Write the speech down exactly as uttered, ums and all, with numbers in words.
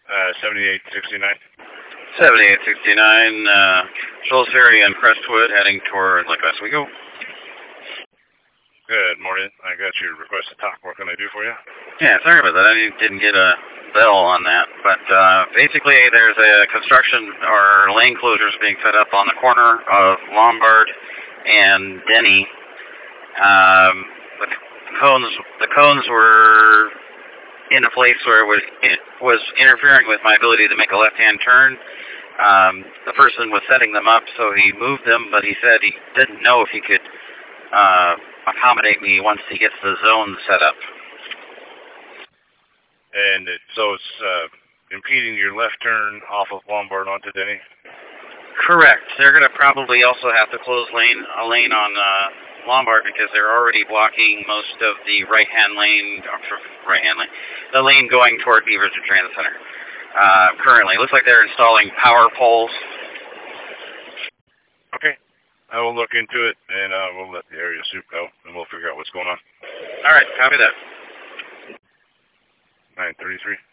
Uh, seventy-eight sixty-nine. seventy-eight sixty-nine, uh, Shoals Ferry and Crestwood heading toward Lake Oswego. Good morning. I got your request to talk. What can I do for you? Yeah, sorry about that. I didn't get a bell on that. But uh, basically, there's a construction or lane closures being set up on the corner of Lombard and Denny. Um, the cones, the cones were in a place where it was, it was interfering with my ability to make a left-hand turn. Um, the person was setting them up, so he moved them, but he said he didn't know if he could uh, accommodate me once he gets the zone set up. And it, so it's uh, impeding your left turn off of Lombard onto Denny? Correct. They're going to probably also have to close lane a lane on uh, Lombard because they're already blocking most of the right-hand lane, right-hand lane, the lane going toward Beaverton Transit Center. Uh, currently, it looks like they're installing power poles. Okay. I will look into it, and uh, we'll let the area soup know, and we'll figure out what's going on. All right, copy that. nine thirty-three.